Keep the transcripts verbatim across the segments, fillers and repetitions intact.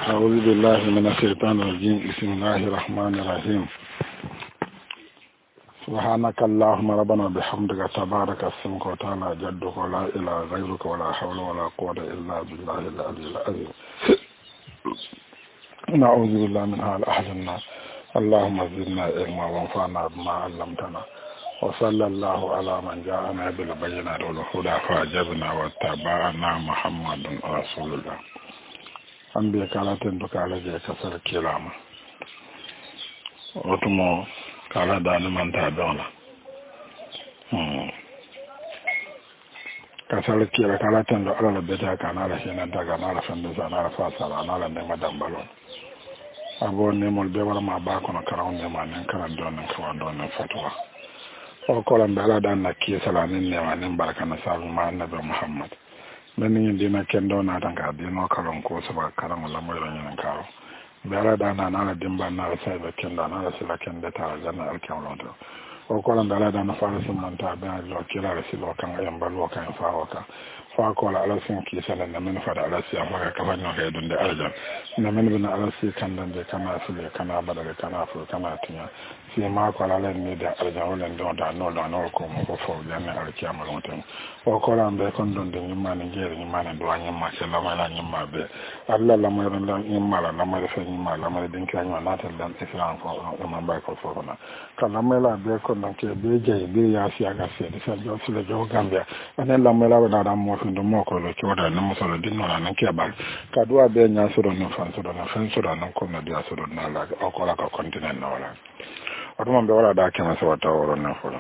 أعوذ بالله من الشيطان الرجيم بسم الله الرحمن الرحيم سبحانك اللهم ربنا بحمدك تبارك اسمك وتعالى جدك ولا إله غيرك ولا حول ولا قوة إلا بالله العلي العظيم نعوذ بالله من هذا أحد الناس اللهم زدنا علما وانفعنا بما علمتنا وصلى الله على من جاءنا بالبينات والهدى فأجبنا واتبعنا محمد رسول الله an biya kala tento kala je kasar kilama otumo kala dani manta dona hmm kasar kila kala tento ala beta kana la hina daga na la fende sana la fasala na la nema dambalo abo ne mol be wala ma ba kono karaw ne ma nen kala don ko don fatwa o ko la ndala dan na kisala nen ne ma nen baraka na sabu ma annabi muhammad nani dina kendo na tanga dino kalon ko saba karam la moy ran karo bela dana na dimba na sai be kenda na sila kenda ta janna alkamlo to o ko lan dala dana fa sun manta be lo kila silo kan ayam balwo kan fa waka fa ko la ala sin ki sala na men fa da ala si afaka ka fa no ke dunde aljan na men bin ala si kan dan de kana sile kana badale kana fu kana tinya si ma ko la len ni da aljan wala ndo da no da no ko mo ko fo janna alkamlo to o ko lan be kon don de ni man ngere ni man do anyi ma se la ma la ni ma be alla la ma ran la ni ma la la ma fe ni ma la ma den kan na ta dan islam ko o ma ba ko fo na kana me la be kon don ke be je be ya si aga se de sa jo sile jo gambia anen la me la na da mo fi ndo mo ko lo ki wada na mo so lo din no na ke ba ka do be nya so do no fan so do na fan so do na ko na dia so do na la o ko la ka continent na wala o mo be wala da ke ma so wata woro na fo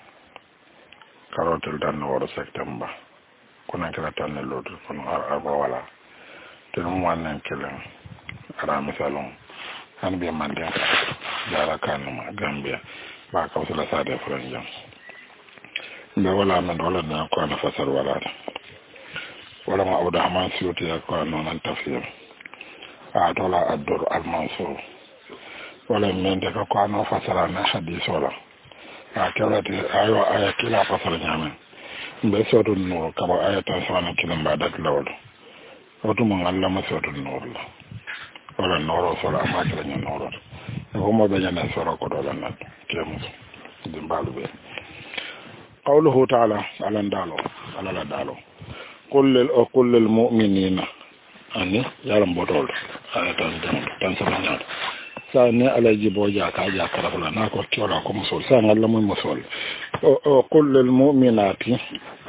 karotel dan no woro september kuna kala tan ne lodu kono arba wala te mo wanen kelen ara misalon han be mande dara kanuma gambia ba ka wala sa de franjam be wala men wala na ko na fasar wala wala ma awda haman siyoti ko non an tafsir a dola ad-dur al-mansur wala men de ko no fasara na hadith wala a kala de ayo aya kila fasara nyamen be soto no ka ba aya tan sana kilan ba dat lawol wato mon Allah ma soto no la wala noro sala ma kala nyen noro ko mo be nyana soro ko do lan nat kemu de mbalu be qawluhu ta'ala alan dalo alala dalo qul lil aqul lil mu'minina ani yaram botol aya tan tan sama nyaat sa ne alaji boja ka ja kala wala na ko tiola ko musol sa ngalla mo musol o qul lil mu'minati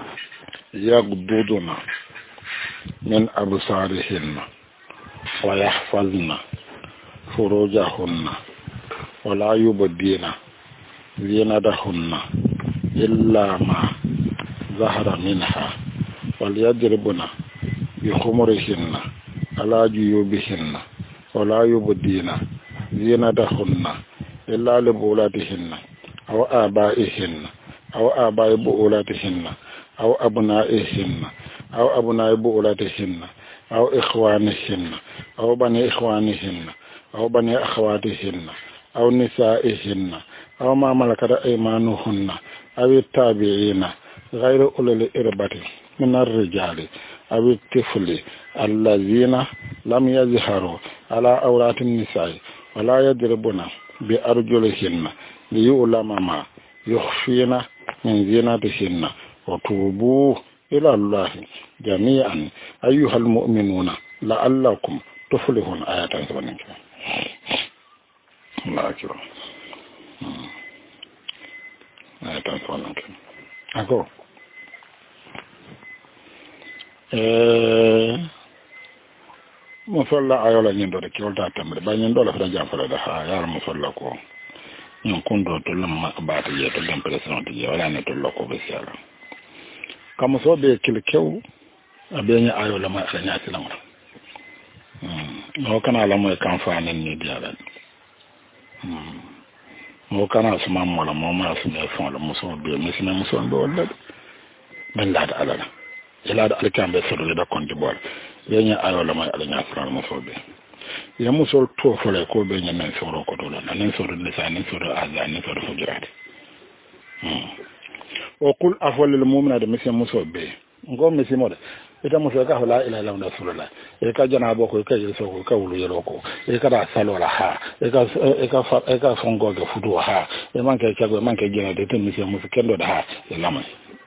yaghduduna min absarihinna wa yahfazna furujahunna wa la yubdina zinatahunna illa ma zahara minha wal yadribuna bi khumurihinna ala juyubihinna wa la yubdina zinatahunna illa li bulatihinna aw abaihinna aw abai bulatihinna aw abnaihinna aw abnai bulatihinna aw ikhwanihinna aw bani ikhwanihinna aw bani akhawatihinna aw nisaihinna aw ma malakat aymanuhunna aw tabi'ina ghayru ulil irbati min ar-rijali aw at-tifli allazina lam yazharu ala awrati an-nisa'i wa la yadribuna bi arjulihinna liyulama ma yukhfina min zinatihinna wa tubu ila allahi jami'an ayyuhal mu'minuna la'allakum tuflihun ayatan sabanin Allah akbar ayatan sabanin ako eh musalla ayola nyindo de kiolta tamre ba nyindo la fra jafala da ha yar musalla ko nyon kundo to lamma baata ye to lam president ye wala ne to loko be sala kam so be kilkew abenya ayola ma fanya tilam mm no kana la mo kan fa nan ni diala mm mo kana suma mo la mo ma su ne fon la muso be misina muso be wala ben la da alala ila da alkambe so da konti bol benya ayola ma alanya fran muso be ya muso to fole ko benya nan soro ko to la nan soro ne sa nan soro azan nan soro fujirat mm o qul afwal lil mu'mina da misina muso be ngo misimo ita muso ka la ila ila rasulullah e ka jana boko ka yeso ko ka wulu yelo ko e ka da salo la ha e ka e ka e ka fongo ga fudu ha e man ka ka man ka jena de tin muso muso kendo da ha e lamai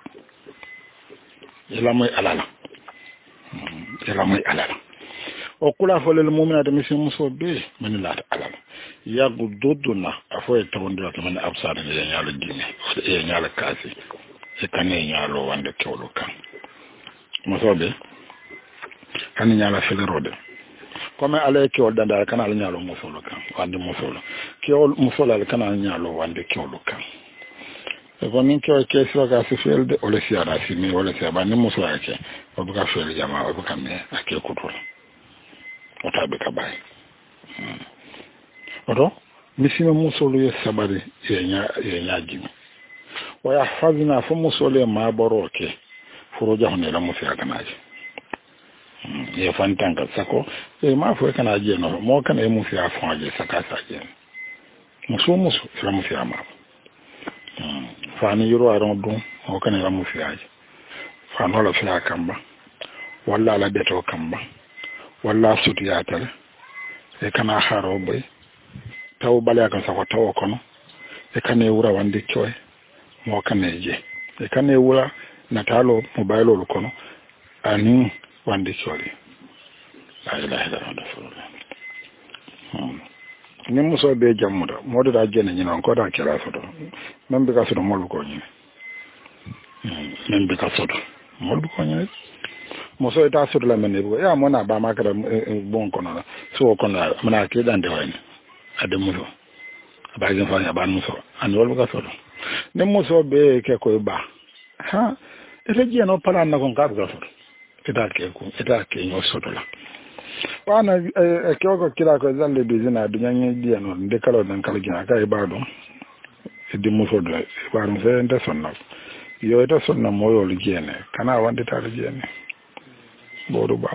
e lamai alala e lamai alala o kula fo le mu'mina de muso muso be man la alala ya gududuna afo e tawndira to man absada ne nyaalo dine e nyaalo kasi e kane nyaalo wande kewlo kan musobe kan nyaala felerode comme ala kewol danda kana ala nyaalo musolo kan wande musolo kewol musolo ala kana nyaalo wande kewlo kan e bonin kewol keso ga se felde o le siara simi o le siaba ni musolo ake o buka fele jama o buka me ake kutul o tabe ka bay oto misima musolo ye sabari ye nya ye nyaajimi wa yahfazna fa musolo ma boroke furo jahone la musu yakanaje ye fantanga sako e ma fo kana je no mo kana e musu ya faje saka saje musu musu la musu ya ma fa ni yoro aron dum o kana la musu ya je fa no la fiya kamba walla la beto kamba walla sutu ya tale e kana haro boy taw bale kan sako taw kono e kana e wura wande coy mo kana je e kana e wura natalo mobile olu kono ani wandi sori la ilaha illallah ni muso be jamuda modo da jene ni non ko da kira sodo membe ka sodo molu ko ni membe ka sodo molu ko ni muso ita sodo la men bu ya mona ba makara bon kono so kono mana ke dan de wani ade muso ba jin fa ya ba muso an wolu ka sodo ni muso be ke ko ba ha ete jeno pala na kon kabga soto ita ke ko ita ke no soto la wana e ke ko kila ko zalle bizina dunya nyi jeno de kala dan kala gina kai baado e di muso do ba no se nda sonna yo ita sonna moyo lu jene kana wande ta lu jene bodu ba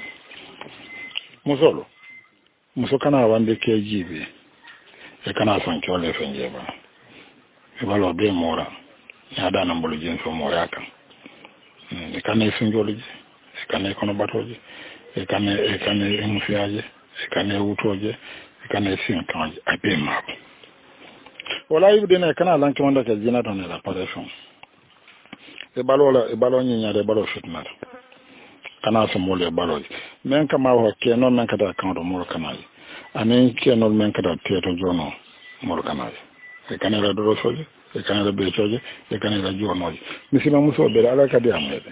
musolo muso kana wande ke jibe e kana son ko le fenje ba e balo be mora ya da nan bulu jin so mora kan e kane sunjoliji e kane kono batoje e kane e kane mufiaje e kane wutoje e kane sin kanje abe mabo wala yibde ne kana lanki wanda ka jina don la paration e balola e balo nyinya de balo fitna kana so mole balo men kama ho ke non men kada kan do mol kanal anen ke non men kada teto jono mol kanal e kane la do soje e kane la be soje e kane la jonoje misima muso be ala kadi amede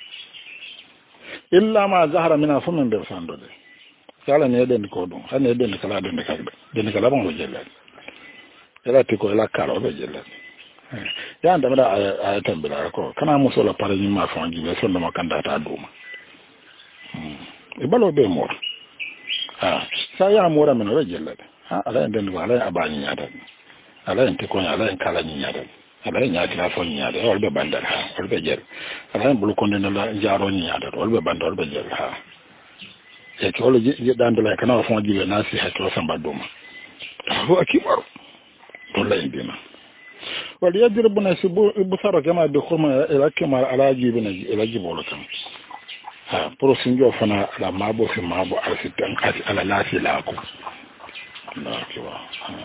illa ma zahara mina fumin be sando de kala ne den ko dum ane den kala den kala den kala bon jelle ela tiko ela kala be jelle ya anda mada a tambira ko kana muso la pare ni ma fonji be sonno makanda ta duma e balo be mo ah sa ya mora men be jelle ha ala den wala abani nyata ala en tiko ala en kala nyata ala nyaati la fon nyaade wol be bandal ha wol be jel ala bulu ko ndena la jaaro nyaade wol be bandal wol be jel ha e to wol je dandala kana fon jibe nasi ha to samba duma ho akibar to la indina wal yadribuna sibu busara kama bi khuma ila kama ala jibina ila jibolo kan ha pro sinjo fana la mabo fi mabo arsitan kasi ala lasi la ko na kiwa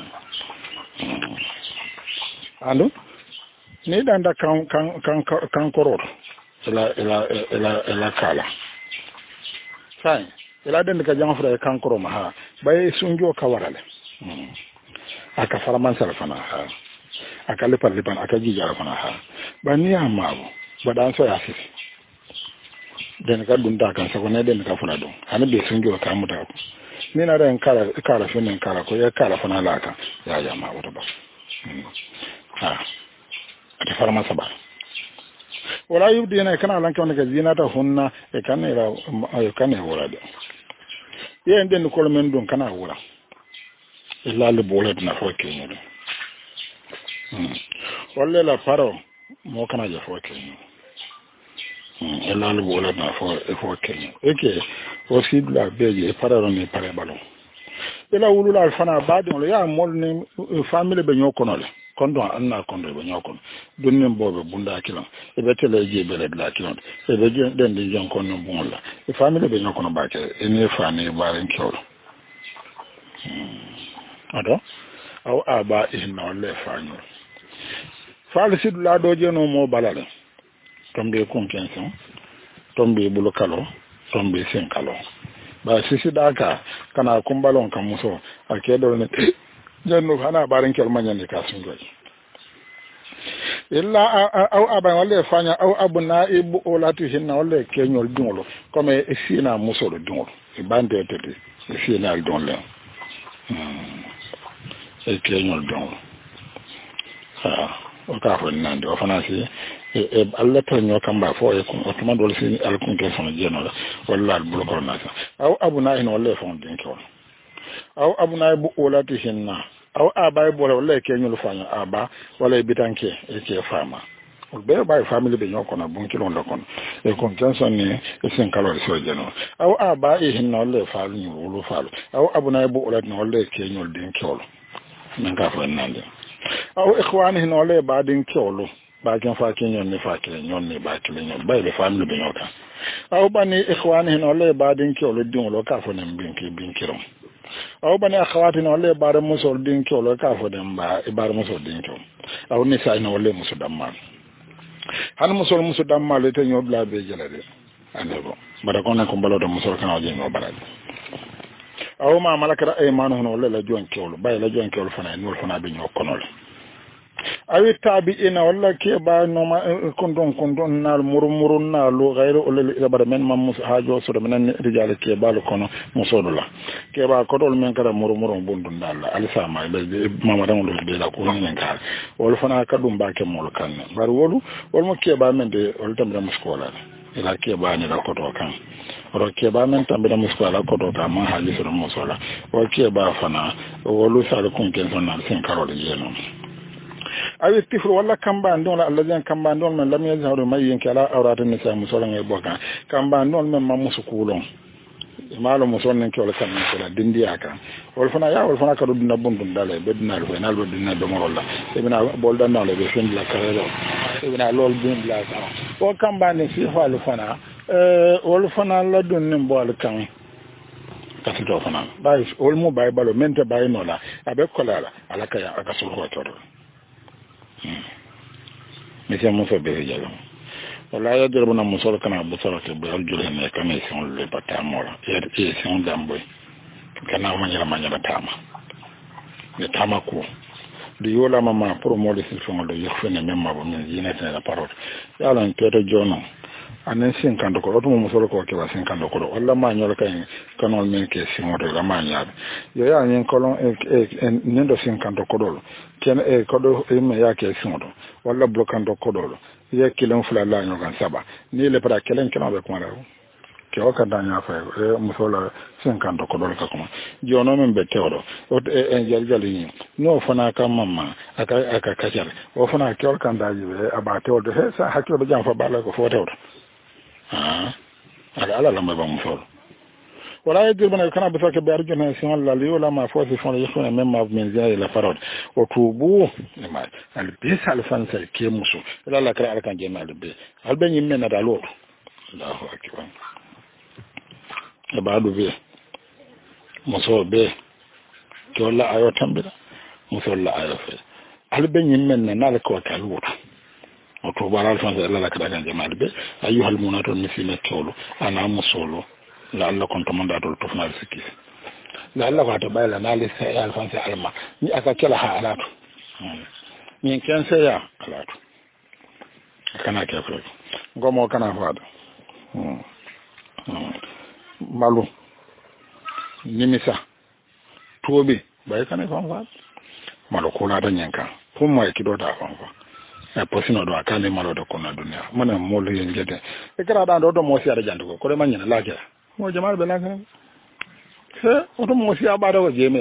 alo ni danda kan kan kan kan koror ila ila ila ila kala sai ila den ka jang fra kan koro ma ha bay sunjo ka warale aka faraman sarfana ha aka lipan lipan aka jija fana ha ba ni amawo ba dan so ya fi den ka dunda kan sa ko ne den ka fana don ana be sunjo ka muta ni na ran kala kala finin kala ko ya kala fana laka ya jama wata ba ha ata farma saba wala yubdi ne kana lan kan ga zinata hunna e kana ira e kana wala de ye den ko men don kana wala illa le bolet na fo ke ni hmm wala la faro mo kana ja fo ke ni hmm illa le bolet na fo e fo ke ni e ke o sidla beje e pararo ni pare balon ila wulula fana baadi on ya mol ni family be nyoko no le kondo anna kondo be nyokon dunnin bobe bunda kilon e be tele je be la kilon e be den din jon kono bunla e family be nyokon ba ke e ne fa ne barin kyolo ado aw aba ihna le fanyo falsi la do je no mo balale tombe confiance tombe bulo kalo tombe sen kalo ba sisi daka kana kumbalon kan muso akedo ne jannu hana barin kyol manyande ka sun goyi illa aw aba wala fanya aw abuna ibu olatu hinna wala kenyol dungolo comme sina muso do dungolo e bande tete sina al don le e kenyol dungolo ha o ka fo nande o fana si e alla to nyo kamba fo e ko to mandol si al kun ke fona jeno wala al bulu ko na aw abuna hin wala fon din kyol aw abuna ibu olatu hinna aw aba bo wala kenyol fanya aba wala bitanke e ke fama o be bay family be nyoko na bon kilon lokon e kon janson ni e sen kalori so jeno aw aba e hinna wala faalu ni wolo faalu aw abuna ibu olatu wala kenyol din kyol nan ka fo nande aw ikhwani hin wala ba din kyolo ba kan fa kenyon ni fa kenyon nyon ni ba kenyon bay be family be nyoka aw bani ikhwani hin wala ba din kyolo din wala ka fo nem bin ki bin kirom aw bani akhawati no le bare musol din kyolo ka fo dem ba e bare musol din kyolo aw ni sa no le musu dammal han musol musu dammal te nyobla be jelade andebo bara kono ko balodo musol kana je no barade aw ma malakara ay manu no le la jon kyolo bay la jon kyolo fana no fana be nyokono le awi tabi ina walla ke ba no ma kondon kondon nal murmurun nalu ghayru ulil ibada men mam mus hajo so do men rijal ke ba lo kono musodo la ke ba ko dol men kara murmurun bundun dal alisa ma be mama dam do be la ko men kar wol fana kadum ba ke mol kan bar wolu wol mo ke ba men de wol tam dam skola ila ke ba ni la ko to kan ro ke ba men tam dam skola ko to ka ma haji so mo sola o ke ba fana wolu sa ko ken son na sen karol jeno awi tifru wala kamba ndon alladhi kamba ndon man lam yazharu mayyin kala awrat an-nisa musolan e boka kamba ndon men mamusu kulon malo muson nen kala kan kala dindi aka wol fana ya wol fana ka dudna bundum dale bedna ko nal bedna do morolla e bina bol dan dale be fen la kala e bina lol bin la ka o kamba ne fi halu fana euh wol fana la dun nim bol kan kasi do fana bay wol mo bay balo mente bay no la abe kolala alaka ya aka sul ko toro monsieur Moussa Béré Diallo wala ya dere bona musol kana busara ke be aljure ne kana son le batamora ya e son damboy kana manyala manyala tama ne tama ko di yola mama promo le sifon le yofene memma bo min yina tane la parole ya lan toto jono anen cinquante ko oto musol ko ke wa cinquante ko wala ma nyol kay kanol men ke simoto la ma nyaade yo ya nyen kolon e nendo cinquante ko dolo ken e ko do e me ya ke simoto wala blokando ko dolo ye kilon fula la nyogan saba ni le para kelen kelen be ko mara ke o kan danya fa e musol cinquante ko dolo ka kuma jono men be tewdo o e jaljali ni no fana ka mamma aka aka kajar o fana ke o kan daji be aba tewdo he sa hakko be jam fa bala ko fo tewdo ah ala ala la ba musol wala yadir bana kana be fakka be arjuna sin Allah li wala ma fo fon yefuna même ma min zay la parole o tubu ma al bi sal fan sa ke musu la la kra kan je mal be al be nyimme na dalo Allahu akbar e ba do be muso be ko la ayo tambira muso la ayo fe al be nyimme na na ko ka lutu o to baral fan sa la la kra kan je mal be ayyuhal munatu misina tolo ana musolo la Allah kon to manda to to fna sikki la Allah ko to bayla na li sai alfan sai alma ni aka kala ha alatu ni kan sai ya alatu kana ke fro ngomo kana fada malu nimisa tobe bay kana fan fa malu ko na da nyanka ko mo e kido da fan fa e posino do akale malo do ko na dunya mana mo le ngede e kara da do do mo si ara jandugo ko de manyana la kera mo jamal be la kan he oto mo si abada ko jemet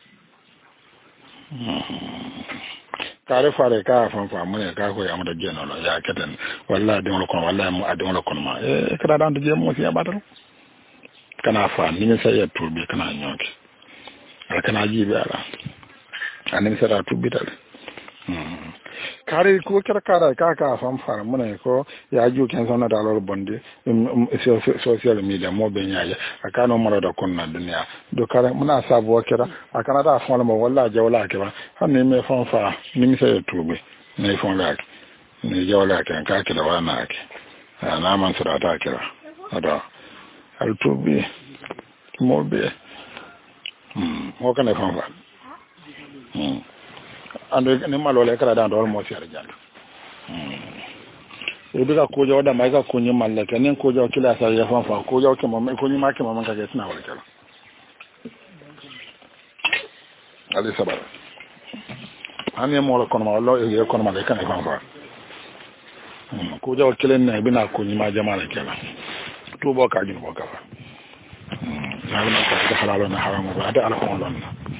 kare fare ka fan fa mo ka ko ya mo da jeno lo ya keten wallahi de mo ko wallahi mo ade mo ko ma e kada dan de mo si abada kana fa ni ne sai ya turbi kana nyoki ala kana jibe ala anin sara turbi dal kare ko kira kara ka ka fam fara mun ko ya ju ken sona da lor bonde social media mo be nyaaje akano mara da konna duniya do kare muna sabo kira akana da fon mo walla jawla ke ba hanne me fon fa ni mi sai tube ne fon la ni jawla ke ka kira wana ke na man sura ta kira ada al tube mo be mm mo kana fon fa mm ando ne malole kala dan do mo fiare jando mm e biga ko jaw da mai ka ko nyi malle ke nen ko jaw kila sa ya fa fa ko jaw ke mo ko nyi ma ke mo man ka ke sna wala kala ali sabar ani mo la kono ma lo e kono ma le kan e fa fa ko jaw kilen ne bina ko nyi ma jamaala kala to bo ka jinu bo ka fa mm na na ko halalo na haramu ba da alko lon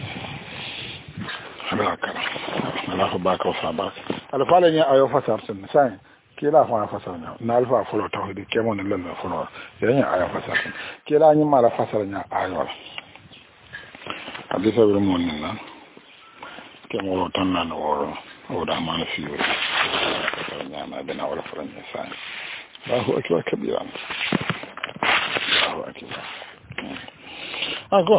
ala kala ala ko ba ko fa ba ala fa la nya ayo fa sar sen sai kila fa fa sar nya na alfa folo tawhid ke mon le le folo ya nya ayo fa sar kila nya mala fa sar nya ayo hadisa bi mon na ke mo tan na no o da man fi yo nya ma bena wala fa nya sai ba ho akwa kabira ba ho akwa ako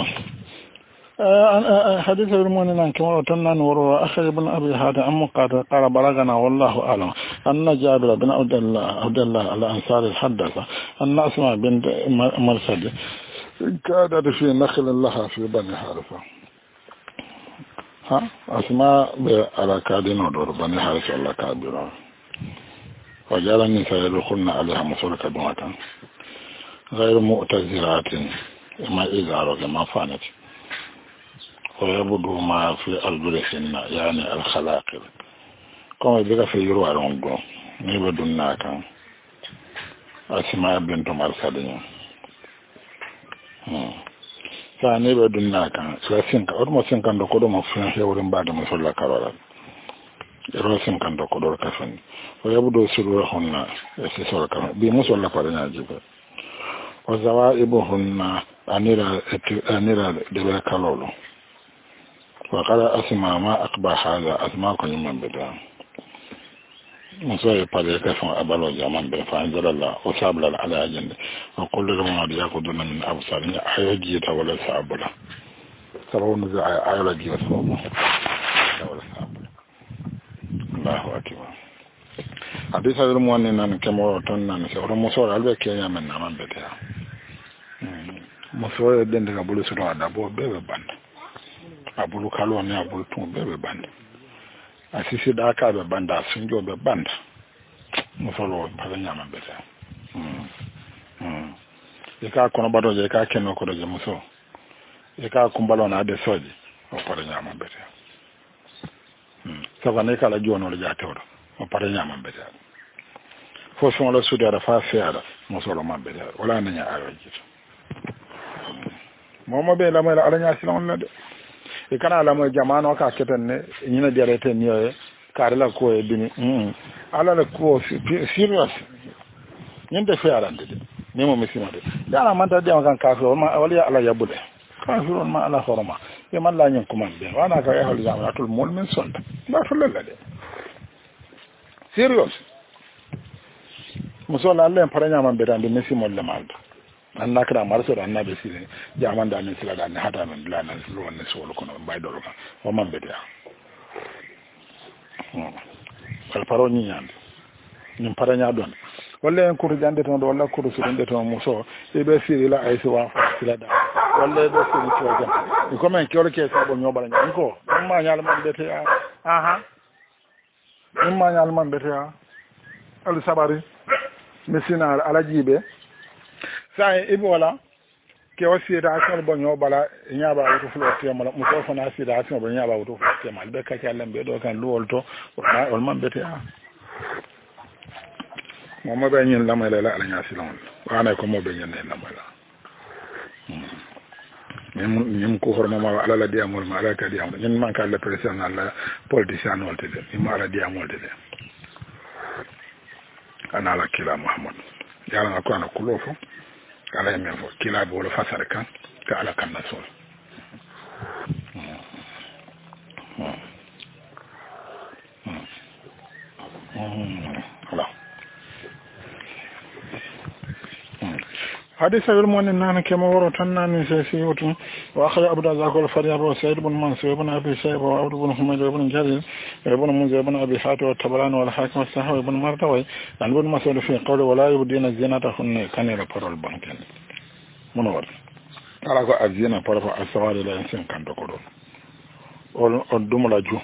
حديث المؤمن عن كما وتنان وروا أخرج ابن أبي هذا أم قال قال بلغنا والله أعلم أن جابر بن عبد الله عبد الله الأنصاري حدث أن أسماء بنت مرثد كانت في نخل لها في بني حارثة ها أسماء على كادين ودور بني حارثة الله كابرا وجعل النساء يدخلن عليها مسولة دمعة غير مؤتزرات ما إزارة ما فانت ويبدو ما في البرسين يعني الخلاقل كما بيقى في يروى رونغو نيبدو ناكا أسماء بنت مرسدين فنيبدو ناكا سلاسينكا أرمو سينكا دوكودو مفين يورين بعد مسلا كارولا يرو سينكا دوكودو كفن ويبدو سرورهن يسيسول كفن بمسلا كارنا جيبه وزوائبهن أنيرا دبا كالولو وقال أسمع ما أقبح هذا أسمع كل من بدأ مصير بريك فن أبلو جمان بفانزل الله وسابل على أجند وقل لهم أن يأخذون من أبصارهم أيجيت ولا سابلا سبعون زع أيلجي وسوما ولا سابلا الله أكبر حديث هذا المؤمن أن كم تنا نسأل مصور على كي يمن نمان بدأ مصور الدين تقبل سورة أدابو بيبان abulu kalo ne abulu tun bebe banda asisi da aka be banda sunjo be banda musolo pala nyama beta mm mm e ka kono bado je ka kenno ko do muso e ka kumbalo na de soji o pala nyama beta mm saba ne kala jono le jatoro o pala nyama beta fo so lo su da fa fiara musolo man beta wala nanya ayo jito momo be la mala ala nya silon la de e kana la mo jamano ka ketenne nyina diarete niyo kare la ko e bini mm ala la ko serious nyinde fe arande de ne mo misima de dara man ta de kan kafiro ma wali ala yabude kafiro ma ala horoma e man la nyen kuma be wana ka e hol yamatul mol men sonda ba to la de serious muso la len paranya man be dande misimo le maldo anna kra marso anna be sire jaman da min sila da ne hada min la nan lo ne so lo kono bay dolo o man be dia kal paro ni nyande nim paranya don walla en kuru jande ton do walla kuru sirinde ton muso e be sire la ay so wa sila da walla be sire to jam e ko men kyoro ke sabo nyobala nyam ko ma nyaal man be te aha ma nyaal man be te al sabari mesina ala jibe sai ibo wala ke wasi da asal bonyo bala nya ba wuto fulo te mala muso fana si da asal bonyo ba wuto fulo te mal be ka kallan be do kan luwol to ma wal man bete a mo ma be nyen la mala la ala nya silon wana ko mo be nyen la mala min min ko horma ma ala la dia mol ma ala ka dia nyen man ka la president ala politicien wol te de mi ala dia mol te de ana la kila muhammad yalla ko ana kulofo ala men fo kila bo lo fasare kan ka ala kan nasul حديث المؤمن أن كما ورثنا من سيسيوت وأخذ أبو ذاك الفريق وسيد بن منصور بن أبي شيبة وعبد بن حميد بن جرير بن منذر بن أبي حاتم والطبراني والحاكم والسحوي بن مرتوي عن ابن مسعود في قوله ولا يبدين زينتهن كان يرفع البنكين منور على الزينة فرفع السواري لا ينسين كان تقولون والدملج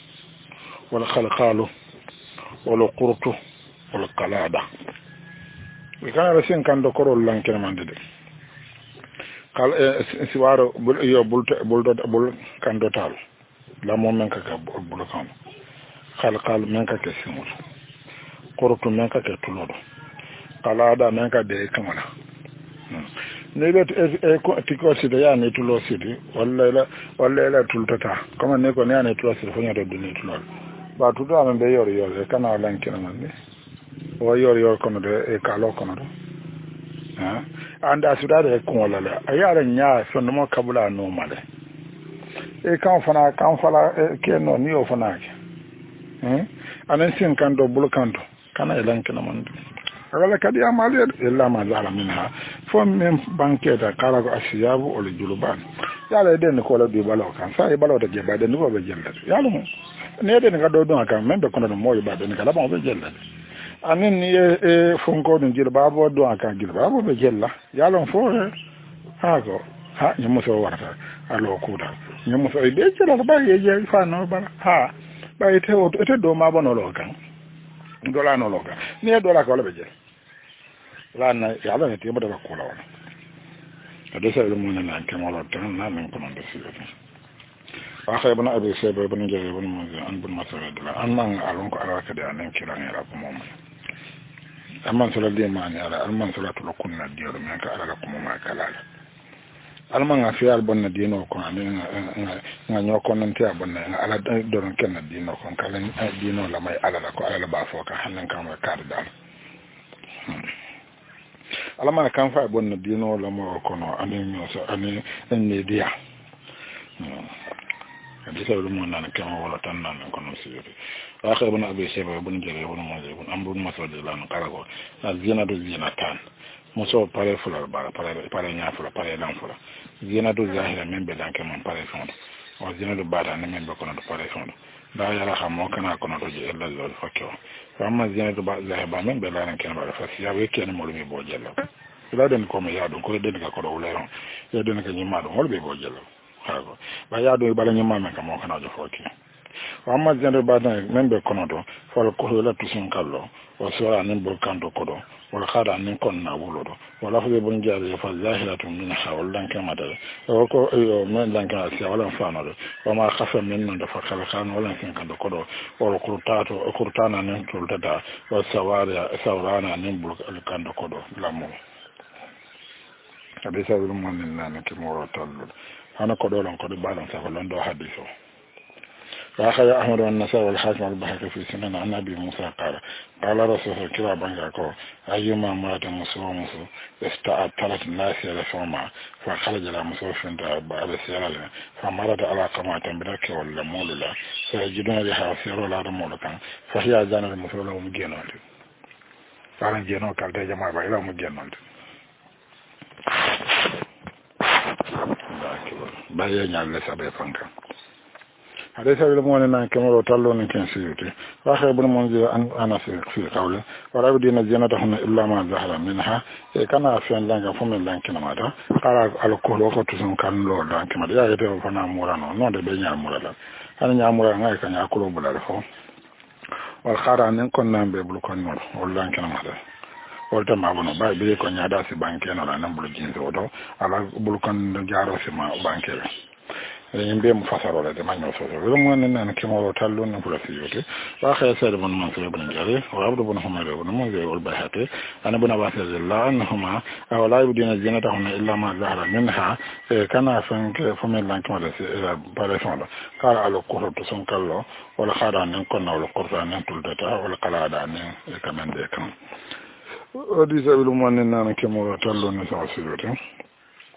والخلقال والقرط والقلادة وكان رسين كان تقولون لن كلمان دي قال سوارو بول يو بول بول بول كان دوتال لا مو من كا بول كان خلقال من كا كسمول قرط من كا كتلودو قلادة من كا دي كمانا nebe tiko sidi ya ne tulo sidi walla walla la tultata kama ne ko ne ne tulo sidi fanya do duni tulo ba tudo am be yor yor e kana lan kina man ne o yor yor kono de e kalo kono do ha anda suda de ko wala la ayara nya sonno mo kabula no male e kan fana kan fala ke no ni o fana ke hmm anen sin kan do bul kanto kana lan kina man wala kadi amali illa ma zala minha fo men banketa kala ko asiyabu o le juluban yala den ko la bi balaw kan sa e balaw de jeba den ko be jella yala mo ne den ga do don kan men be kono no moy ba den kala ba be jella anin ni e fonko dun jilba bo do kan jilba bo be jella yala fo ha ko ha ni mo so warta alo kuda ni mo so e be jella ba ye je fa no ba ha ba ite o ite do ma bo no lo kan dola no lo kan ni dola ko le be jella lana yala ne tiba da kula wala hada sai mun nan kan wala tan nan nan kuma da shi wa khay ibn abi shayba ibn jarir ibn muzi an bin mas'ud an man alon ko alaka da nan kiran ya rabu mu amma sala de man ya al man sala to kunna diyor men ka ala ko ma kala al man afiyal bonna dino ko amin nga nyoko nan te bonna ala don ken dino ko kala dino la may ala ko ala ba fo ka hanan kam ka dal alama kan fa bonna dino la mo kono ani so ani en dia hadi sa lu mo nan kan wala tan nan kono sirri akhir ibn abi shayba ibn jarir ibn mazid ibn amr ibn mas'ud lan qarago azina do zinatan muso pare fula bara pare pare nya fula pare lan fula zina do zahira men be dan kan pare fondo o zina do bata ne men be kono do pare fondo da yara xamo kana kono do je ella lol fakko amma zina do ba zahaba men be lan kan bara fasi ya we ken mo lu bo jella la den ko me yaado ko den ka ko do leeron ya den ka nyima do holbe bo jelo hago ba yaado bala nyima men ka mo kana jo foti amma zende badan membe kono do fal ko la tusin kallo o so anen bol kanto ko do wala khada anen kon na wulo do wala fu bon jaari fa zahiratu min hawl dan kama dal o ko yo men dan ka si wala faano do o ma khafa men non do fa kala kan wala ken kan do ko do o kurtato o kurtana anen tultata o sawari sawrana anen bol kanto ko do lamo hadisa wil mon nan ke mo tallu hana ko do lon ko do balan sa ko lon do hadiso واخذ احمد والنسائي والحاكم البحث في سنن عن ابي موسى قال قال رسول الله كلا بانكو ايما امراه مسلمه استعت ثلاث الناس الى فما فخرج على مسوفين بعد سياله فمرت على قمات برك ولا مولى سيجدون لها سيروا لا مولكان فهي زان المسلمه مجنون فعلا جنون قال ده جماعه بايلا مجنون بايا ñal la sabe fanka hade sawi mo nan kamaro tallo nan ken siyuti wa khaybun munzi an ana fi fi qawli wa rabdina zinatahum illa ma zahara minha e kana fi langa fo men lanki na mata qara al ko ko tun kan lo lanki ma ya yete fa na murano non de be nya murala an nya murala ngai kan ya ko bulal fo wal khara nan kon nan be bul kon non wal lanki na mata wolta ma bono bay be ko nya da si banke no nan bul jinso do ala bul kon jaro si ma banke yimbe mu fasaro la de manyo so so mo nan nan ke mo tallo na pula fiyote wa khay sa ibn mansur ibn jari wa abd ibn humayr ibn munzir wal bahati ana ibn abbas radiyallahu anhuma aw la yudina zinatahum illa ma zahara minha kana fan ke famen lan ko la bare son kala al qurtu son kallo wala khada nan kon na wala qurta nan tuldata wala qalada nan kamande kan odi sa ibn mo nan nan ke mo tallo na so fiyote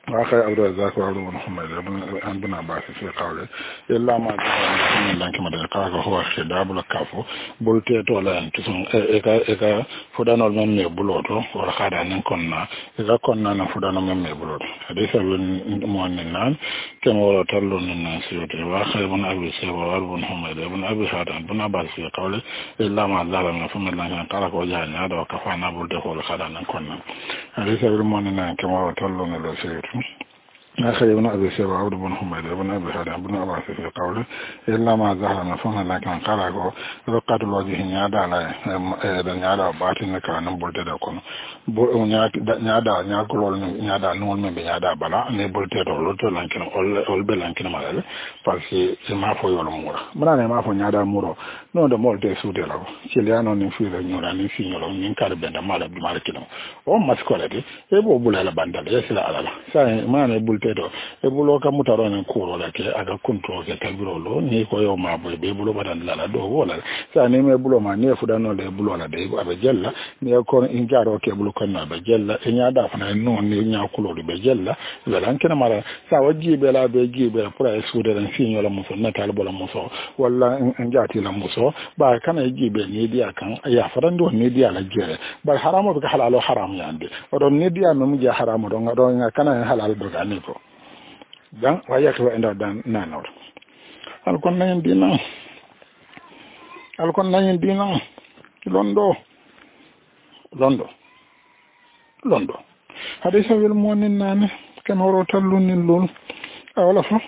وآخر عبد الرزاق وعبد بن حميد عن بن عباس في قوله إلا ما جاء من لانك ما قال هو خداب الكافو بولتي ولا انتسون إيكا إيكا فدانو من مبلوتو ولا خادا نكوننا إيكا كوننا نفدانو من مبلوتو حديث ابن مؤمنان كما ورا تلو من سيوتي وآخر ابن أبي سيب وعبد بن حميد ابن أبي حاتم بن عباس في قوله إلا ما جاء من فم لانك قال هو جاء هذا وكفانا بولتي ولا خادا نكوننا حديث ابن مؤمنان كما ورا تلو من سيوتي آخر ابن أبي سيب وعبد بن حميد ابن أبي حاتم بن عباس في قوله إلا ما ظهر من فم لكن قال هو رقات الوجه نيادا لا نيادا باتن كان بولتي دكون نيادا نياكلول نيادا نول من نيادا بلا ني بولتي دو لوتو لكن اول بلانكن مال parce que ma fo yolo mura mura ne ma fo nyaada muro non de molte sude la kiliano ni fi la nyura ni fi nyolo ni kar benda mala bi mala kino o maskolati e bo bulala bandal e sila alala sa ma ne bulte do e bulo ka mutaro ne kuro la ke aga kunto ke tabiro lo ni ko yo ma bo be bulo badan la do wala sa ne me bulo ma ne fu dano le bulo la de abe jella ni ko in jaro ke bulo kan na be jella e nyaada fa na non ni nyakulo be jella la lankena mala sa waji be la be ji be pour e sude fiño la muso natal bola muso wala njati la muso ba kana jibe ni dia kan ya farando ni dia la jere ba haramo be halalo haram yande odon ni dia no muje haramo don don kana halal do gani ko dan waya ko enda dan nanor al kon nayen dina al kon nayen dina londo londo londo hadisa wel monin nane kan horo tallunin lol awala fa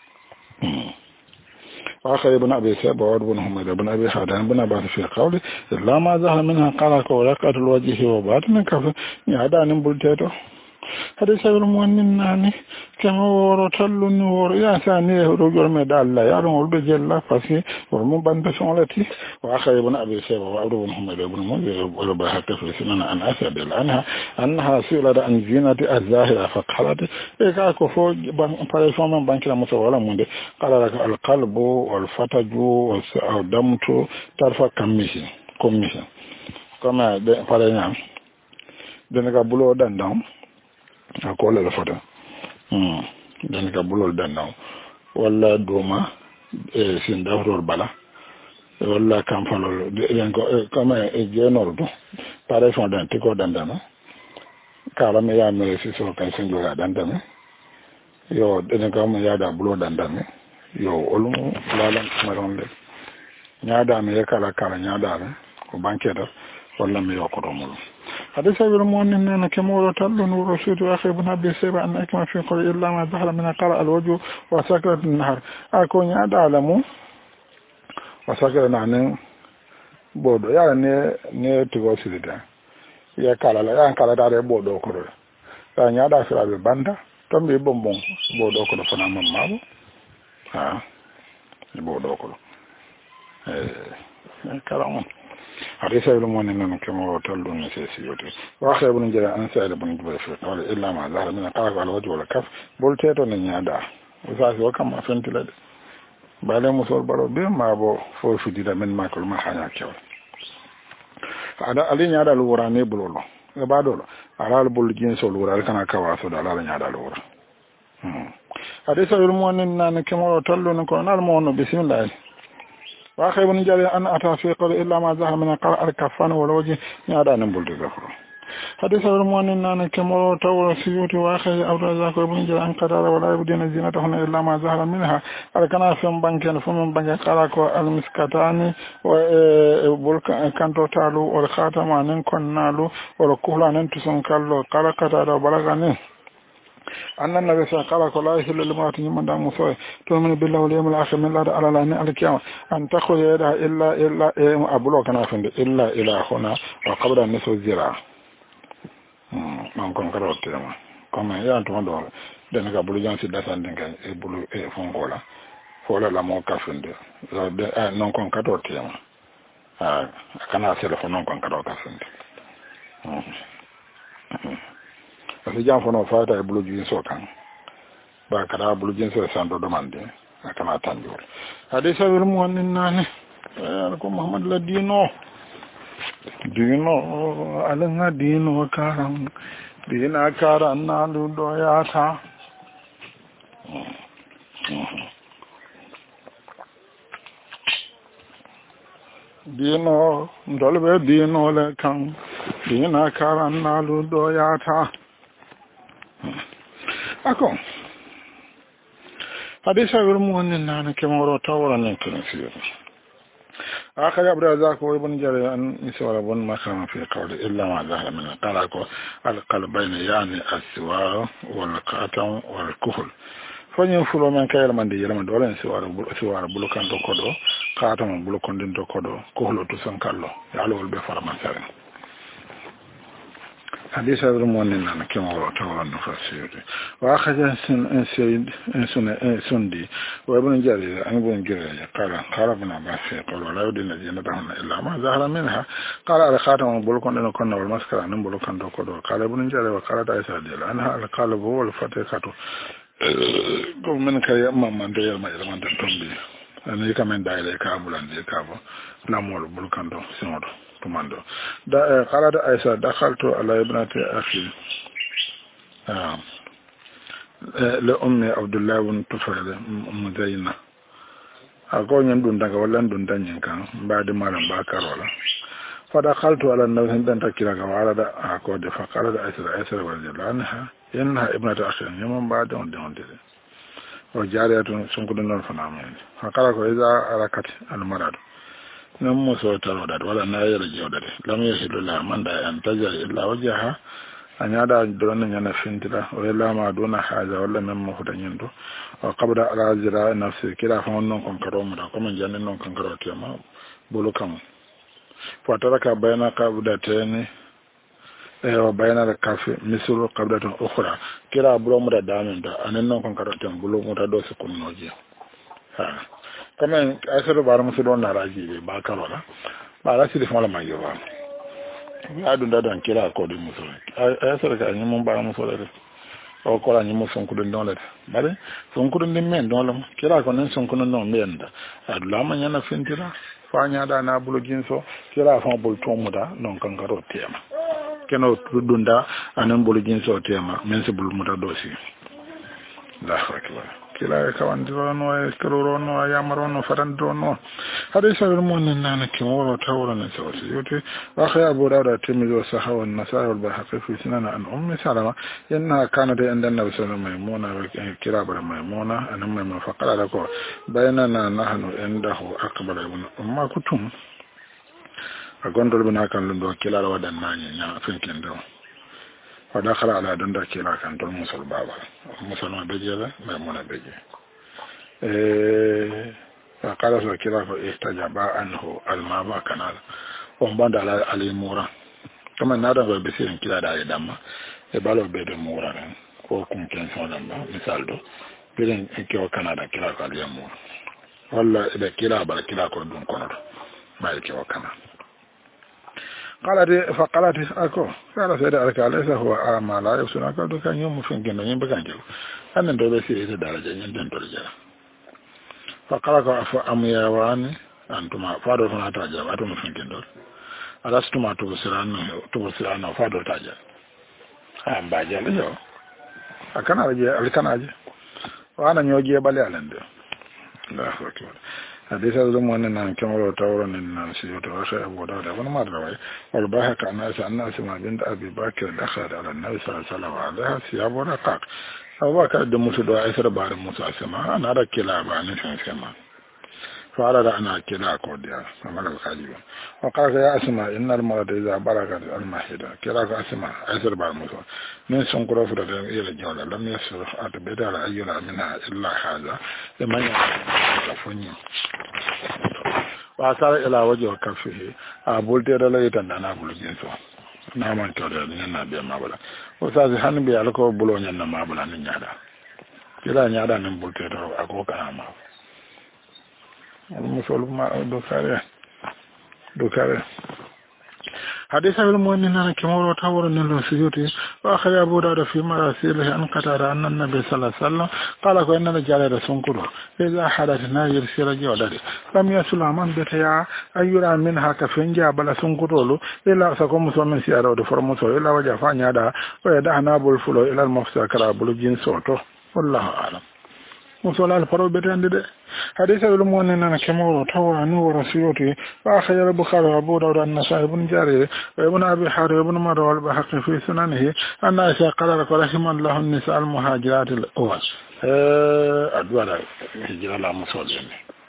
وآخر ابن أبي سيب وعبد بن حميد ابن أبي حاتم بن عباس في قوله إلا ما ظهر منها قال كورقة الوجه وباطن كف يعدان بلتيتو هذا سبب المؤمن ناني كما ورتل النور يا ثاني رجل مدال لا يرون البجل فسي والمبان بشغلتي وآخر ابن أبي سيب وعبد بن حميد ابن منذر ولبهك في سنن أن أسد عنها أنها سئلت عن زينة الظاهرة فقالت إذا كفو فريسون من بانك المتولى منذ قال لك القلب والفتج والدمت ترفع كميشن كميشن كما فرينام دنك بلو دندام akola la fota hmm dan ka bulol dannaw walla doma e sin dawrol bala walla kampalol den ko comme e jenol do pare fond dan tiko dandana kala me ya me si so kan sen joga dandame yo den ka me ya da bulo dandame yo olum lalan maron le nyaada me kala kala nyaada me ko banketa walla me yokoto mul هذا سبب المؤمن أن كمورة اللون والرشود وآخر ابن أبي سيبا أن أكما في قول إلا ما ظهر من قرأ الوجه وسكرة النهر أكون يعد علمو وسكرة نعني بودو يعني ني تغوصي لده يا كالا لا يا كالا داري بودو كرو يعني يعد أسرع بباندا تنبي بمبون بودو كرو فنا ممابو ها بودو كرو ايه كلامون حديث ابن مؤمن كما تلو نسيسيوتي واخر ابن جرى ان سائل ابن جبير قال الا ما ظهر من قال على الوجه والكف بولتيتو نيادا وساسي وكما فهمت بعد مسور برو بما بو فو فديدا من ما كل ما حاجه كيو ada ali nyaada lu wora ne bulolo e badolo ala bul jinso lu wora kana kawaso da ala nyaada lu wora hmm hadith ابن مؤمن ان كما تلو نكون المؤمن بسم الله واخر من جاري ان اتى في قول الا ما ظهر من قرأ الكفان والوجه يادا نبول ذكر حديث المؤمن ان كما تو سيوت واخر عبد الرزاق بن جاري ان قرأ ولا يبدين زينتهن الا ما ظهر منها الكنا فم بانكن فم بانك قال كو المسكتان وبولك كانتو تالو والخاتمان كنالو والكولان تسون كالو قال كتا بلغني أن النبي صلى الله عليه وسلم لا يحل لامرأة من دام مسوي تؤمن بالله واليوم الآخر من الله على الله على القيامة أن تأخذ يدها إلا إلا أبلغ كنا فند إلا إلى هنا وقبل النصف الذراع. ما نكون كرر تيما كما يانتم دول دنك أبلغ جانسي دسان دنك أبلغ فنقولا فولا لا مو كفند نكون كرر تيما كنا سلف نكون كرر كفند. Kasi jam fono fata e bulu jinso kan ba kada bulu jinso sando domande akana tanjur hadisa wil mu'min nane ko Muhammad la dino dino alanga dino karam dina karan nalu do yata dino dolbe dino le kan dina karan nalu do yata ako hadisa gurmu wannan nan kemoro tawara nan kan fiye آخر عبد الرزاق وابن جرير أن يسوى ابن مكان في قول إلا ما ظهر من القلق القلبين يعني السوار والقاتم والكهل فنينفلو من كير من دي يلمن دولين سوار بلوكان دو كودو قاتم بلوكان دين دو كودو كهل تسنكالو يعلو البفر مسارين حديث هذا المؤمن أنا كما رواه النفسي وأخذ إن سيد إن سن إن سندي وابن جرير عن ابن جرير قال قال ابن عباس قال ولا يدين الذين دهن إلا ما ظهر منها قال على خاتم بلوكان دين كنا والمسكرة نم بلوكان دو كدو قال ابن جرير وقال دايس ديال أنها القلب هو الفتحة قل من كي أمام من ديال ما يلمان تنبي أنا يكمن دايل كابولان دي كابو لا مول بلوكان دو سنودو تماندو دا قال دا ايسا دخلت على ابنه اخي اه لأم عبد الله بن طفيل مزينة اكو ñen dun daga wala dun danyen kan baade malam ba karola فدخلت على النبي هندن تكيرا وعلى دا اكو دي فقال دا ايسا ايسا رضي عنها انها ابنه اخي يوم بعد دون دون دي وجاريه سنكو دون فنامين فقال اذا ركعت المراد nan muso taro da wala na yara jawdade lam yasilu la man da an tajar illa wajha anyada don nyana fintira wala ma dona haja wala men mo huda nyendo o qabda ala zira nafsi kila fa non kon karo mu da ko men janne non kon karo tema bolu kam fa taraka bayna qabda tani e o bayna da kafi misru qabda tan ukhra kila bulo mu da damen da anan non kon karo tem bulo mu da do su kun noji ha comme asero bar musu don naraji ba karola ba la sidi fala mayo ba ya dun da dan kila ko di musu asero ka ni mun ba musu da o ko la ni musu ko dun don le bare son ko dun men don la kila ko nen son ko non men da adula ma nyana fintira fa nya da na bulo ginso kila fa bol to muda non kan karo tema keno dunda anan bulo ginso tema men se bul muda dosi la akbar kila kawandiro no e kroro no yamaro no farando no hade sabar mon nana ki woro tawro na sawti yote wa khaya abu dawud timizi wa sahawa an-nasai wal bahaqi fi sunan an ummi salama inna kanat inda nabi sallallahu alaihi wasallam maymuna kira bar maymuna an maymuna faqala lako baynana nahnu indahu aqbala ibn umma kutum agondol bina kan lundo kila wadan nani nya finkin do ودخل على دندا كلا كان دون مسل بابا مسل ما بيجي لا ما منا بيجي إيه فقال سو كلا استجاب عنه الماء كان ومبند على علي مورا كما نادا بيسين كلا دا يدما e balo be de mura ko kum ken sona ma misal do bilen ke o Canada kila ko ali mura walla be kila ba kila ko dun kono ba ke o Canada قالت فقالت أكو قال سيد أركا ليس هو أعمى لا يفسن أكو دو كان يوم مفين كنو ينبغان جو أنا ندو بسي إذا درجة يندن درجة فقالك أفو أمياواني أنتما فادو فنا تاجة واتو مفين كندور ألاستما تبصران فادو تاجة أم باجة لجو أكنا رجي ألكنا أجي وأنا نيوجي بالي ألندو لا أكبر حديث هذا المؤمن أن كما تورا أن سيوت وشيء أبو داود أبو نمر روي والباهق عن ناس عن ناس ما بنت أبي بكر دخل على النبي صلى الله عليه وسلم عليها ثياب رقاق أبو بكر دموس دعاء سر بار موسى سما أنا ركلا بان سما فأراد أن أكلا كوديا عمل الخالد وقال يا أسماء إن المرأة إذا بلغت المحيض كلا أسماء أسر بار موسى من سنقرأ فرد إلى الجولة لم يسر أتبدأ على أيها منها إلا هذا لما يفني وأسار إلى وجه كفه أبولت إلى يتن أنا أقول جنسو نعم كذا لنا بيا ما بلا وساز هن بيا لكو بلون ينا ما بلا نجادا كلا نجادا نبولت إلى أقول كلام المسؤول ما دكارة دكارة حديث المؤمنين أن كمور تور نلو سيوتي وأخذ أبو داود في مراسيله أن قتل أن النبي صلى الله عليه وسلم قال إن الرجال سنكروا إذا حدثنا يرسل جودري لم يسل من بتيا أيرا منها كفنجا بلا سنكروا إلا سكم سومن سيارة فرمسو إلا وجه فانيادا ويدعنا بالفلو إلى المفسد كرابل جنسوتو والله أعلم مصلى الفرو بتاند ده حديث المؤمنين أن كمور تور نور سيوتي وأخرج البخاري وأبو داود النسائي بن جرير وابن أبي حاتم وابن مروه والبيهقي في سننه أن عائشة قالت رحم الله النساء المهاجرات الأول أدوار هجرة لا مصلين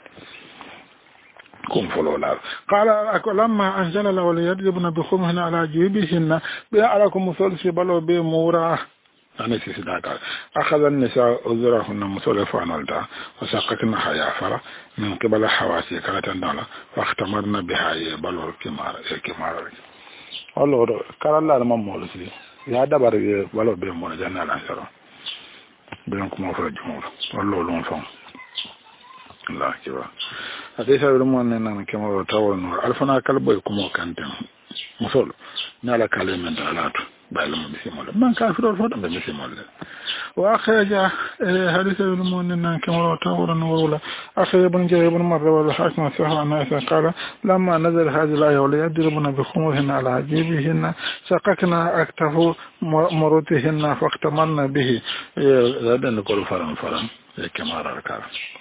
كن فلولا قال لما أنزل الله وليضربن بخمرهن على جيوبهن بأعلكم مصلي بلو بمورا أنا سيداك أخذ النساء أزرهن مصلفان والدا وسقكن حيافرة من قبل حواسي كانت النالا واختمرنا بها بلو الكمار الكمار الله قال الله لما مولسي يا دبر بلو بمورا جنة الأنصار بينكم أفرج جمهور والله لون فهم الله كبار حديث المؤمن أن كما وتاول نور ألفنا كلب يكون كانتم مصول نالا كلمة دالاتو بعلم بسمول من كافر الفضل بسمول وأخرج حديث المؤمن أن كما وتاول نور أخرج ابن جرير بن مرة والحاكم صحيح عن قال لما نزل هذه الآية وليضربن بخمرهن على جيبهن شققنا أكتف مروتهن فاختمرنا به هذا نقول فرن فرن كما رأى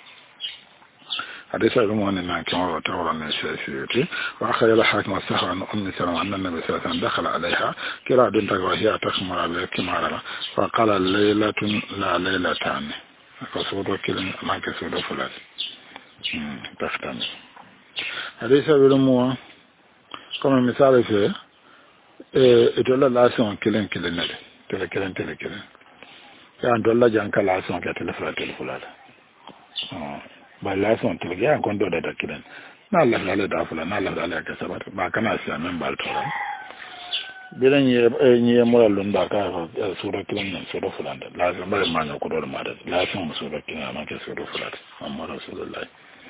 حديث المؤمن أن كما وتورى النسائي وأخرج الحاكم الصحيح عن أم سلمة أن النبي صلى الله عليه وسلم دخل عليها كلا بنت وهي تخمر على كمارة فقال ليلة لا ليلتان فسود كلمة ما كسود فلان تختم حديث المؤمن كما مثال في إتولى لاسون كلين كلين نلي تلا كلين تلا كلين يعني دولا جانك لاسون كتلا فلان تلا فلان ba lason tilge an kondo da dakidan na Allah da da fula na Allah da Allah ka sabar ba kana siya men bal toran bidan ye ye moralun da ka sura kilan nan sura fulan da lazim bare ma na kudo ma da lason sura kilan ma ke sura fulan amma rasulullahi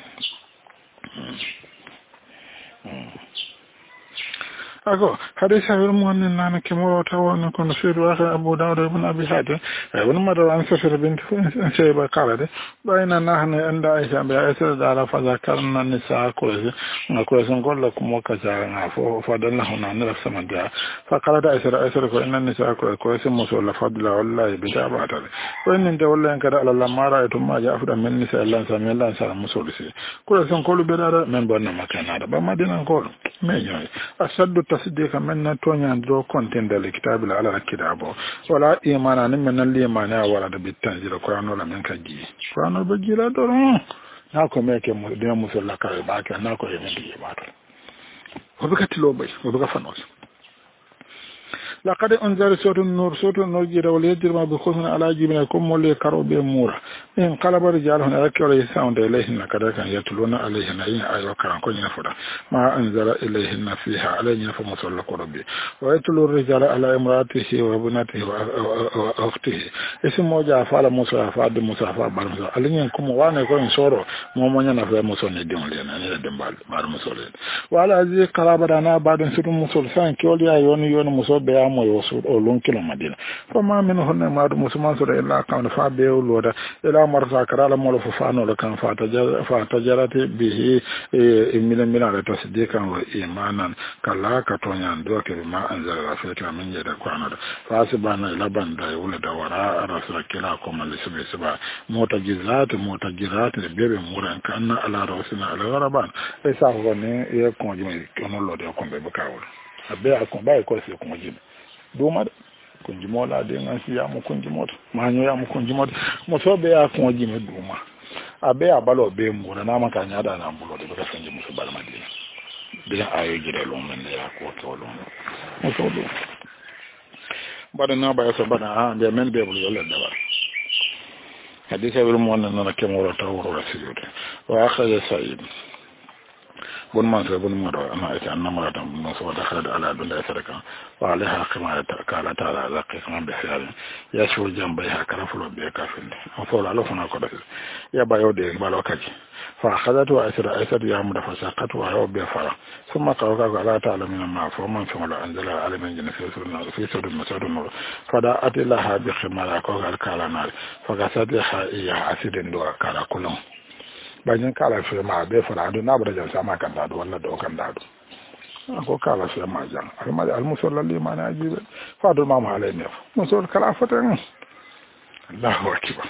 أقول حديث المؤمن أن كمرة توان كن سيد وآخر أبو داود بن أبي حاتم ابن مرة عن سفر بنت شيبة قالت بين نحن عند عائشة بعائشة على فذكرنا النساء كويس كويس نقول لكم وكذا فضلنا عن نفس من جاء فقالت عائشة عائشة إن النساء كويس مسؤول فضل والله بجابة وإن أنت والله إنك على لما رأيتم ما جاء أفضل من النساء الله سامي الله سلام مسؤول سي كويس نقول بدار من بنا مكان هذا بما دينا نقول ما يجي أشد تصديق من تونيا درو كونتين الكتاب على الكتاب ولا إيمان من الإيمان ولا بالتنزيل القرآن ولا من كجي القرآن بجي لا درو ناكو ميك دين مسلا كاي باك ناكو يمدي بات وبكتي لو باي وبك فنوس لقد أنزل سورة النور سورة النور جيرا وليدر ما بخصنا على جبنكم ولي كرو بمورا إن قلب رجالهن أذكر إليهن إليهن كذا كان يتلون عليهن إن آية كان كون ينفر ما أنزل إليهن فيها عليهن فمصلى قربي ويتلو الرجال على امرأته وابنته وأخته اسم موجة فعل موسى فعل موسى فعل موسى عليهن كم وانا يكون صورو مومن ينفع موسى نديم لنا نديم بار موسى وعلى هذه قلب أنا بعد سورة موسى سان كولي أيون يون موسى بيا mo yosu o lon kilo madina fama min honne maadu musulman so illa kan fa be loda ila marsa karala mo fo fano lo kan fa tajara fa tajarati bihi e min min ala tasdiqan wa imanan kala ka to nyan do ke ma anzala rafika min yada qur'ana fa subhana ila banda wala da wara rasul kila ko mal sibe siba mutajizat mutajizat bebe muran kan ala rasulina ala raban e sa ko ne e ko jimi kono lo de ko be bakawol abe akon ba ko se ko jimi duma kunji mola de ngansi ya mu kunji mota manyo ya mu kunji mota mo so be ya kunji me duma abe abalo be mu na maka nya da na mbulo de ka sanji musu bal madina bi ayo jide lo men ya ko to lo mo so do bada na ba so bada ha be men be bulu yolle da ba hadisa bil mu na na ke mo ro tawro rasulullah wa akhadha sa'id بن ما بن ما أنا إذا أنا مرة نصور دخلت على دون يسرك وعليها كما قال تعالى ذاك كما بحيال يشوف جنبها كرفل بيكافين أقول على فنا كذا يا بايودي بالوكاجي فأخذته أسر أسر يا مدفسقت وهو بيفرح ثم قال على تعالى من ما فمن فمن أنزل على من جن في سورة في سورة مسعود النور فدعت لها بخمار قال قال نار فقصدها إياه أسد دوا قال كلهم bayan kala fi ma be fara do na bada jansa ma kan dado wannan do kan dado ko kala fi ma jan alma al musallali ma na jibe fa do ma ma alai ne musall kala fatan Allahu akbar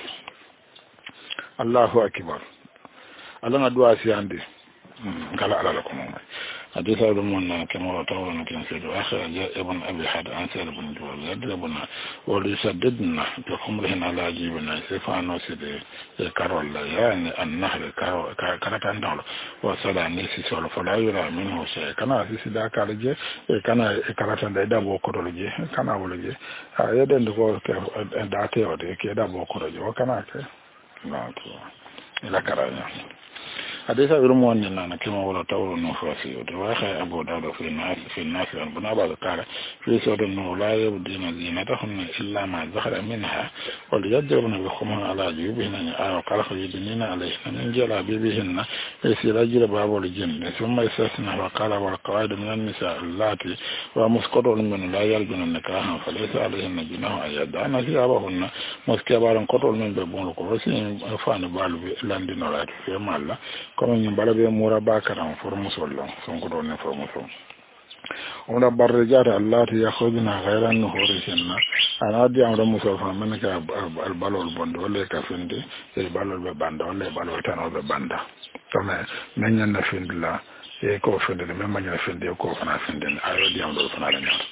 Allahu akbar alana du'a si ande kala ala ko mo حديث ابن من كما رواه كان في اخر جاء ابن ابي حد عن سيد بن جوال يدربنا وليسددنا بخمرهن على جيبنا سيفانو سيدي كارول يعني النهر كارت عندهم وصلى نسي سول فلا يرى منه شيء كان سيدي دا كارجي كان كارت عند دا بوكورجي كان ولجي يدن دو داتي ودي كدا بوكورجي وكان كه لا الى كرايا حديث ابن مؤمن كما ولا تور النفاسي وواخى ابو داود في الناس في الناس ابن ابي قال في سوره النور لا يبدين زينتهم الا ما ظهر منها وليجرن بخمر على جيوبهن آية قال خيبنين عليهن من جلابيبهن يسير باب الجن ثم يستثنى وقال والقواعد من النساء اللاتي ومسقط من لا يرجون النكاح فليس عليهن جناح ان يدعن ثيابهن مسكبارا قطر من ببون القرسين فان بالو لاندين ولا في مال comme ñu bala be mura bakaram formusol la son ko don formusol ona barrijata allati yakhuduna ghayran nuhurihinna anadi amra musol fa man ka al balol bondo wala ka finde e balol be banda wala balol tano be banda comme men na finde la e ko finde men man na finde ko fana finde ayo di amdo fana la ñor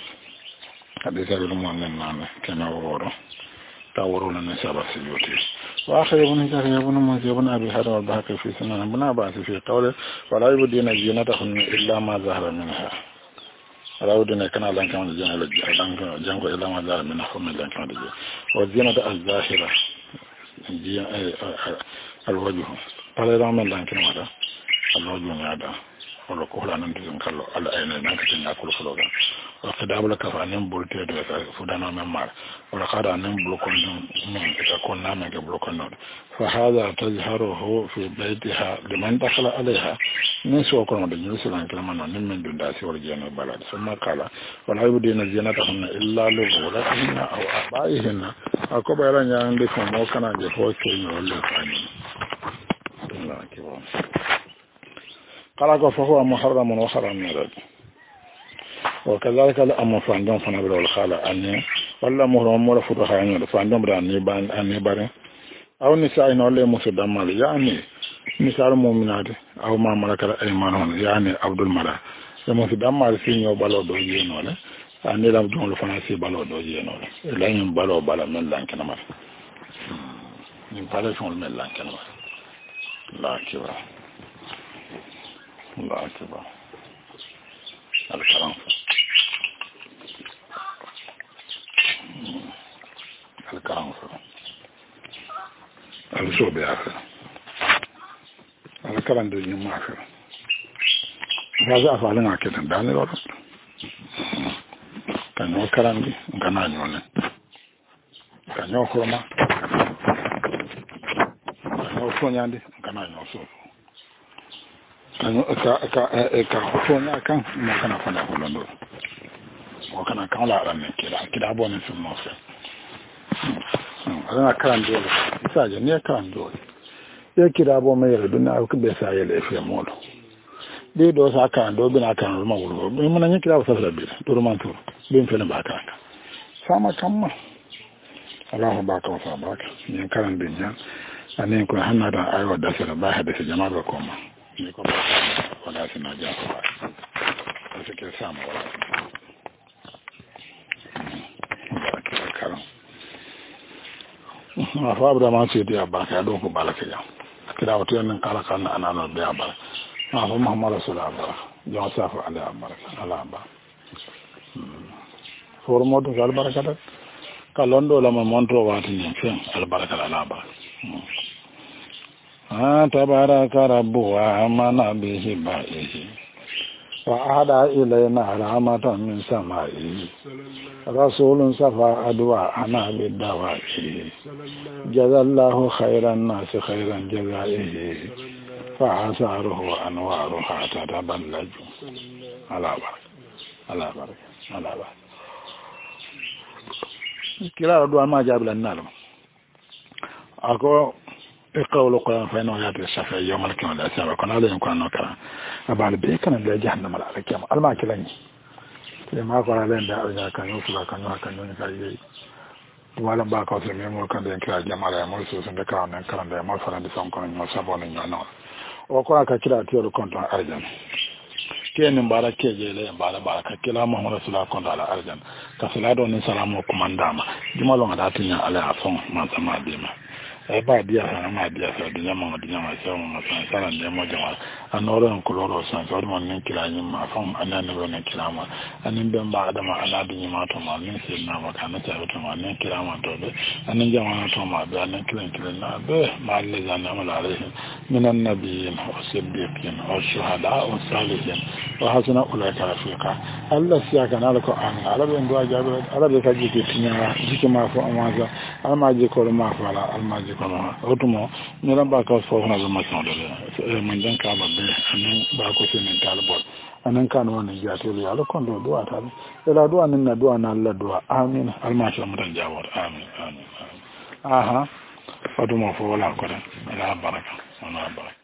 hadisa bi mo nan nan kana woro تاورون النسابة سيوتي وآخر ابن جرير ابن موسى ابن أبي حاتم البهقي في سنن ابن عباس في قوله ولا يبدين زينتهن إلا ما ظهر منها ولا يبدين كان لان كان الجنة جنك إلا ما ظهر منها هم لان كان الجنة والزينة الظاهرة الوجه قال إذا من لان كان هذا الوجه هذا wala ko hola nan dizon kallo ala ayna nan katin ya kulu fulo gan wa qadabula ka fa nan bolte do sa fudana men mar wala qada nan blokon non ka kon nan ga blokon non fa hada tazharuhu fi baytiha liman dakhala alaiha min so ko da ñu sulan kalma non nim men dunda si wala jeno balad sama kala wala yudina zinatahunna illa li ghulahinna aw abaihinna ako bayra nyaande ko mo kana je fo ke no le fani Allah kibo قال فهو محرم وحرام يرد وكذلك الأمر فعندهم فنبرا والخالة أني ولا محرم ولا فتح عنه فعندهم رأني بان أني بارين أو نساء ولا مسدد مال يعني نساء المؤمنات أو ما ملك أيمانهم يعني عبد المرأة مسدد مال سين يبالو دوجين ولا أني لم تقول فناسي بالو دوجين ولا لا يبالو بالا من لان كنمر يبالو شون من لان كنمر لا كبر الله أكبر الكلام الكلام الصوب يا أخي الكلام ده يوم آخر هذا أفعلنا كده داني لورا كان هو الكلام دي كان عنيونه كان هو خرما كان هو فنياندي كان عنيونه صوب ka ka ka ko na kan mo kana fana ko londo mo kana kan la ran ne kila kila bo ne sun mo se ana kan do sa je ne kan do e kila bo me yele dunna ko be sa yele fe mo lo de do sa kan do bi na kan ma wuro mi mun ne kila sa la bi do man to bin fe ne ba ka sama kamma Allahu baka wa sabaka ni kan bin jan anen ko hanna da ayo da sa ba hada sa jama'a ko ma ni ko wala sina ja ko ba se ke sama wala ba ke karam ma fa abda ma ce dia ba ka do ko balaka ja kira wato nan kala kan ana no be ba ma fa muhammad rasulullah ba ja safa ala baraka ala ba formo do al baraka da kalondo la ma monto wati ni fen al baraka ala ba تبارك ربها آمن بهبائه وأهدى إلينا رحمة من سمائه رسول صفى أدواءنا بالدوائه جزى الله خير الناس خيرا جزائه فآثاره وأنوارها تتبلج على بركة على بركة على بركة كلا أدواء ما جاب لنا أكو اقرأوا القرآن فإنه يأتي الشفاء يوم القيامة الأسابة كنا عليه يمكن نكرا أبعد بيكنا اللي جهنم على القيامة الماء كلاني لما قال لين دا أرجع كان يوصل كان يوصل كان يوصل wala ba ko se memo kan den kira jamala mo so se ka nan kan da mo fara di son kon mo sabo ni no o ko aka kira tiyo konton arjan kene mbara keje le mbara bara ka kila muhammad sallallahu alaihi wasallam arjan ka salado ni salamu kumandama jumalo ngada tinya ala afon ma sama bima e ba dia sana ma dia sa dia mo dia ma sa mo sa sala ne mo jama anoro en koloro san so mo nin kila ni ma fam anane ro ne kila ma anin ben ba adama ala bi ma to ma nin se na ma kana ta to ma nin kila ma to be anin jama to ma be anin kila kila na be ma le zanna ma alaihi min an-nabiyyin wa siddiqin wa shuhada wa salihin wa hasuna ulaika rafiqa Allah siya kana ko an arabe ndo ajabe arabe ka jiki tinya jiki ma fo amaza almaji ko ma fala almaji kono otumo ni lamba ka fo na zama son de man dan ka babbe anan ba ko se men talbol anan kan woni jato ya lo kondo du'a ta ila du'a nin na du'a na Allah du'a amin almashi mutan jawar amin amin aha otumo fo wala ko ala baraka ala baraka